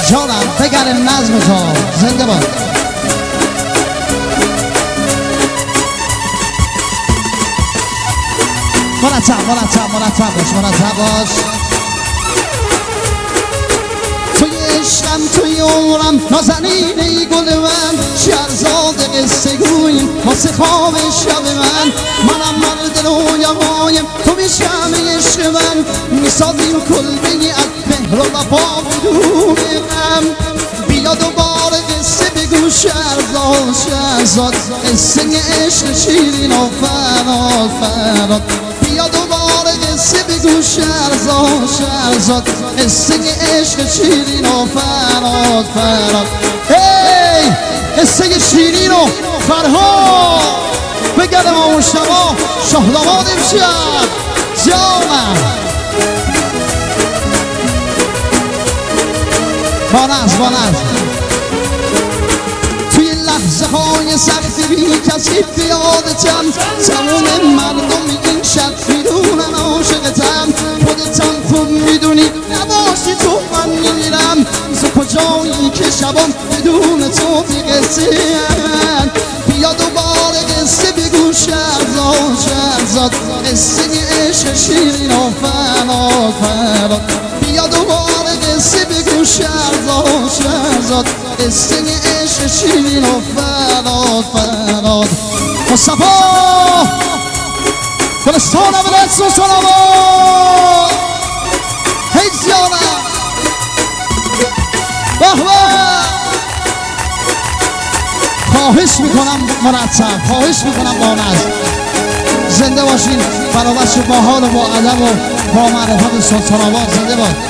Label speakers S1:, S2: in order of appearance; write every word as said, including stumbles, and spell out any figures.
S1: جانم بگرم نظم تو زنده باد. مرتب مرتب مرتب باش مرتب باش. توی عشقم توی عمرم نازنینه گل من، شهرزاد قصه گویم واسه خواب شب من. منم مرد رویاهایم تو میشم عشق من، میسازیم کلبه از مهر و وفا بدون غم. بیا دوباره قصه بگو شهرزاد شهرزاد، قصه عشق شیرین و فراد فراد. بیا دوباره قصه بگو شهرزاد شهرزاد، قصه عشق شیرین و فراد فراد. هی قصه شیرین و فرهاد بگرم اون شما شهدواد امشب جانم. بانز بانز توی لحظه های سختی بی کسی بیادتم، تموم مردم این شب میدونن عاشقتم. خودتم خوب میدونی نباشی تو من میمیرم، تو کجایی که شبم بدون تو بی قصه هم. بیا دوباره قصه بگو شهرزاد شهرزاد، قصه عشق شیرین و فراد فراد. بیا دوباره قصه بگو شهرزاد شهرزاد، قصه عشق شیرین و فراد فراد. مصطفی گلستان ولایت سلطان آباد هی زیانم به به. خواهش میکنم مرتب، خواهش میکنم با نظم زنده باشین. برابرش با حال و با ادب و با معرفت سلطان آباد زنده باد.